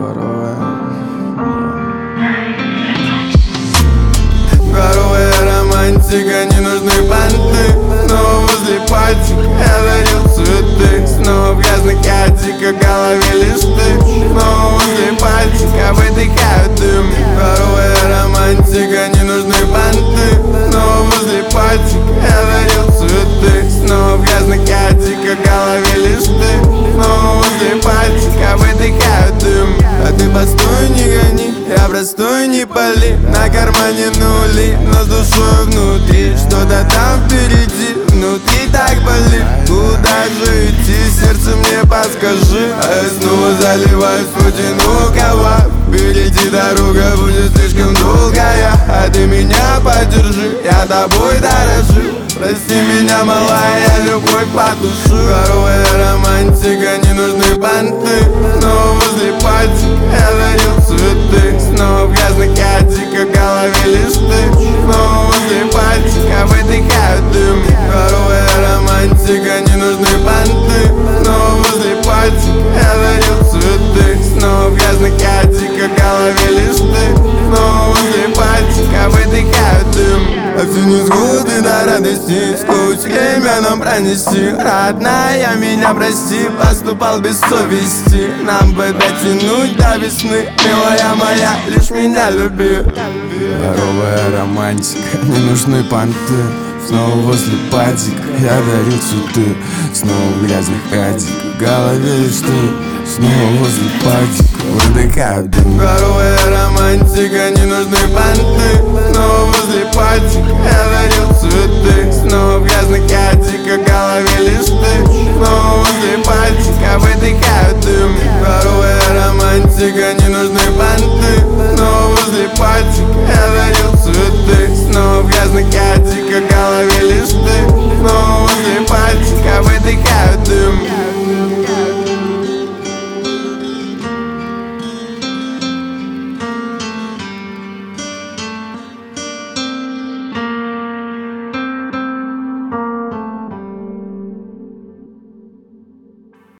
дворовая. Дворовая романтика, не нужны понты. Снова возле пати я дарил цветы. Снова в грязных кадиках, в голове листы. Снова возле пати выдыхаю дым. Дворовая романтика, не нужны понты. Снова возле пати я дарил цветы. Снова в грязных кадиках, в голове листы. Снова возле пати выдыхаю дым. А ты постой, не гони, я простой, не пали. На кармане нули, но с душой внутри. Что-то там впереди, внутри так болит. Куда же идти, сердце мне подскажи. А я снова заливаюсь в одинокого. Впереди дорога будет слишком долгая. А ты меня поддержи, я тобой дорожу. Прости меня, малая, я любовь потушу. Дворовая романтика, не нужны понты. Снова возле пати я дарил цветы. Снова в грязных кадиках, в голове листы. Снова возле пати выдыхаю дым. Дворовая романтика, не нужны понты. Снова возле пати я дарил цветы. Снова в грязных кадиках, в голове листы. Снова возле пати выдыхаю дым. А все невзгоды до радости, сквозь время нам пронести. Родная, меня прости, поступал без совести. Нам бы дотянуть до весны, милая моя, лишь меня люби. Здоровая романтика, не нужны понты. Снова возле падик, я дарил цветы. Снова в грязных кадиках, в голове лишь ты. Снова возле падика, выдыхаю дым. Здоровая романтика, не нужны понты. Снова возле падик, я дарил цветы. Снова в грязных кадиках, в голове листы. Снова возле падика выдыхаю дым. Здоровая романтика,